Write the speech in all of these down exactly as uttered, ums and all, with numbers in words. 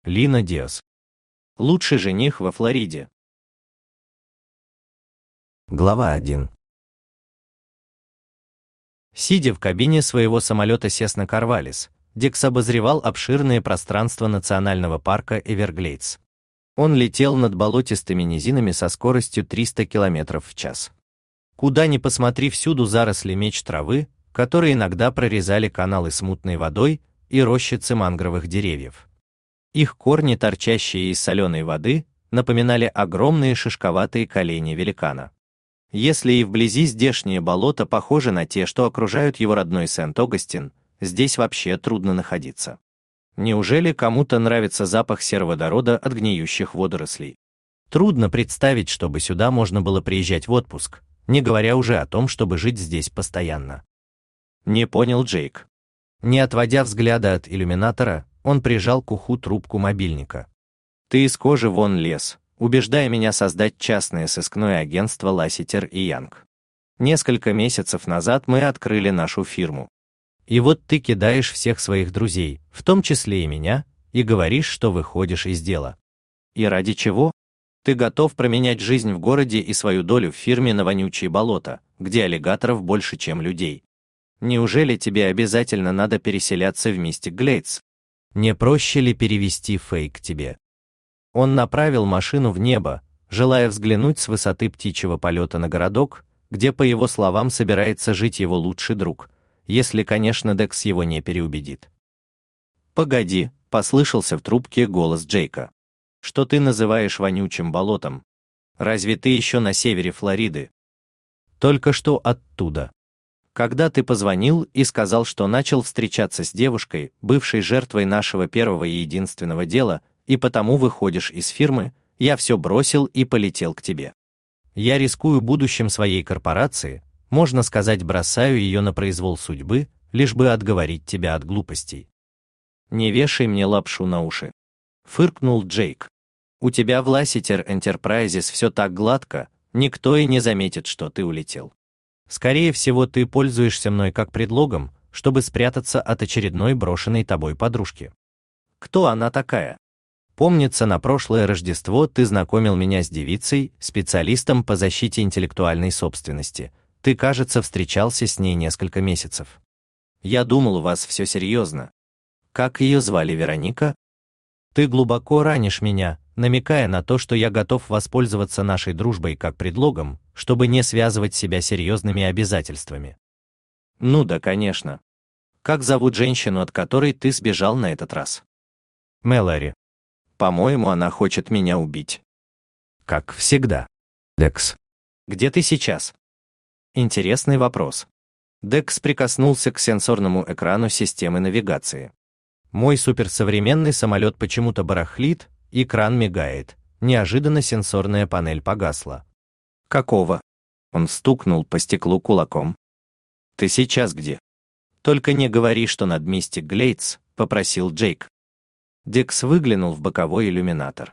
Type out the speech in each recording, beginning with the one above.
Лина Диас. Лучший жених во Флориде. Глава один. Сидя в кабине своего самолета Cessna Corvallis, Декс обозревал обширные пространства национального парка Эверглейдс. Он летел над болотистыми низинами со скоростью триста километров в час. Куда ни посмотри, всюду заросли меч травы, которые иногда прорезали каналы с мутной водой и рощицы мангровых деревьев. Их корни, торчащие из соленой воды, напоминали огромные шишковатые колени великана. Если и вблизи здешние болота похожи на те, что окружают его родной Сент-Огастин, здесь вообще трудно находиться. Неужели кому-то нравится запах сероводорода от гниющих водорослей? Трудно представить, чтобы сюда можно было приезжать в отпуск, не говоря уже о том, чтобы жить здесь постоянно. Не понял Джейк. Не отводя взгляда от иллюминатора, он прижал к уху трубку мобильника. «Ты из кожи вон лез, убеждая меня создать частное сыскное агентство Ласситер и Янг. Несколько месяцев назад мы открыли нашу фирму. И вот ты кидаешь всех своих друзей, в том числе и меня, и говоришь, что выходишь из дела. И ради чего? Ты готов променять жизнь в городе и свою долю в фирме на вонючие болота, где аллигаторов больше, чем людей. Неужели тебе обязательно надо переселяться в Мистик Глейдс? Не проще ли перевести фейк тебе?» Он направил машину в небо, желая взглянуть с высоты птичьего полета на городок, где, по его словам, собирается жить его лучший друг, если, конечно, Декс его не переубедит. «Погоди», — послышался в трубке голос Джейка. «Что ты называешь вонючим болотом? Разве ты еще на севере Флориды?» «Только что оттуда. Когда ты позвонил и сказал, что начал встречаться с девушкой, бывшей жертвой нашего первого и единственного дела, и потому выходишь из фирмы, я все бросил и полетел к тебе. Я рискую будущим своей корпорации, можно сказать, бросаю ее на произвол судьбы, лишь бы отговорить тебя от глупостей». «Не вешай мне лапшу на уши», — фыркнул Джейк. «У тебя в Lassiter Enterprises все так гладко, никто и не заметит, что ты улетел. Скорее всего, ты пользуешься мной как предлогом, чтобы спрятаться от очередной брошенной тобой подружки. Кто она такая? Помнится, на прошлое Рождество ты знакомил меня с девицей, специалистом по защите интеллектуальной собственности. Ты, кажется, встречался с ней несколько месяцев. Я думал, у вас все серьезно. Как ее звали, Вероника? Ты глубоко ранишь меня, намекая на то, что я готов воспользоваться нашей дружбой как предлогом, чтобы не связывать себя серьезными обязательствами». «Ну да, конечно. Как зовут женщину, от которой ты сбежал на этот раз?» «Мэлори. По-моему, она хочет меня убить». «Как всегда. Декс. Где ты сейчас?» Интересный вопрос. Декс прикоснулся к сенсорному экрану системы навигации. «Мой суперсовременный самолет почему-то барахлит, экран мигает, неожиданно сенсорная панель погасла». «Какого?» Он стукнул по стеклу кулаком. «Ты сейчас где?» «Только не говори, что над Мистик Глейдс», — попросил Джейк. Декс выглянул в боковой иллюминатор.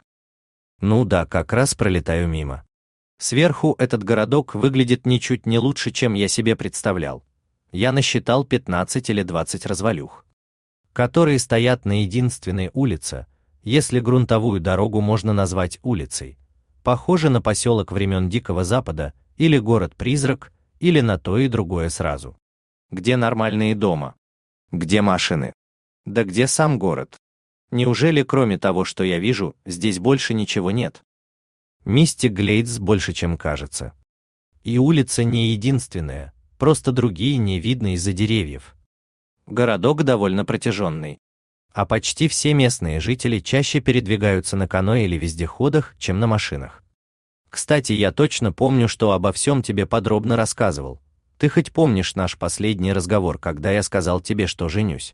«Ну да, как раз пролетаю мимо. Сверху этот городок выглядит ничуть не лучше, чем я себе представлял. Я насчитал пятнадцать или двадцать развалюх, которые стоят на единственной улице, если грунтовую дорогу можно назвать улицей. Похоже на поселок времен Дикого Запада, или город-призрак, или на то и другое сразу. Где нормальные дома? Где машины? Да где сам город? Неужели, кроме того, что я вижу, здесь больше ничего нет? Мистик Глейдс больше, чем кажется. И улица не единственная, просто другие не видно из-за деревьев. Городок довольно протяженный. А почти все местные жители чаще передвигаются на каноэ или вездеходах, чем на машинах. Кстати, я точно помню, что обо всем тебе подробно рассказывал. Ты хоть помнишь наш последний разговор, когда я сказал тебе, что женюсь?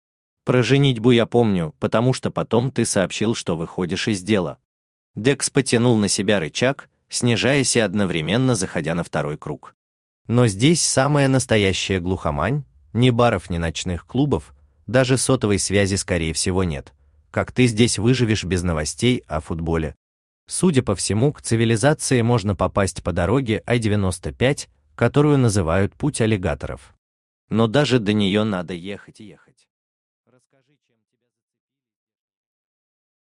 Про женитьбу я помню, потому что потом ты сообщил, что выходишь из дела. Декс потянул на себя рычаг, снижаясь и одновременно заходя на второй круг. Но здесь самая настоящая глухомань, ни баров, ни ночных клубов, даже сотовой связи, скорее всего, нет. Как ты здесь выживешь без новостей о футболе? Судя по всему, к цивилизации можно попасть по дороге Ай девяносто пять, которую называют путь аллигаторов. Но даже до нее надо ехать и ехать.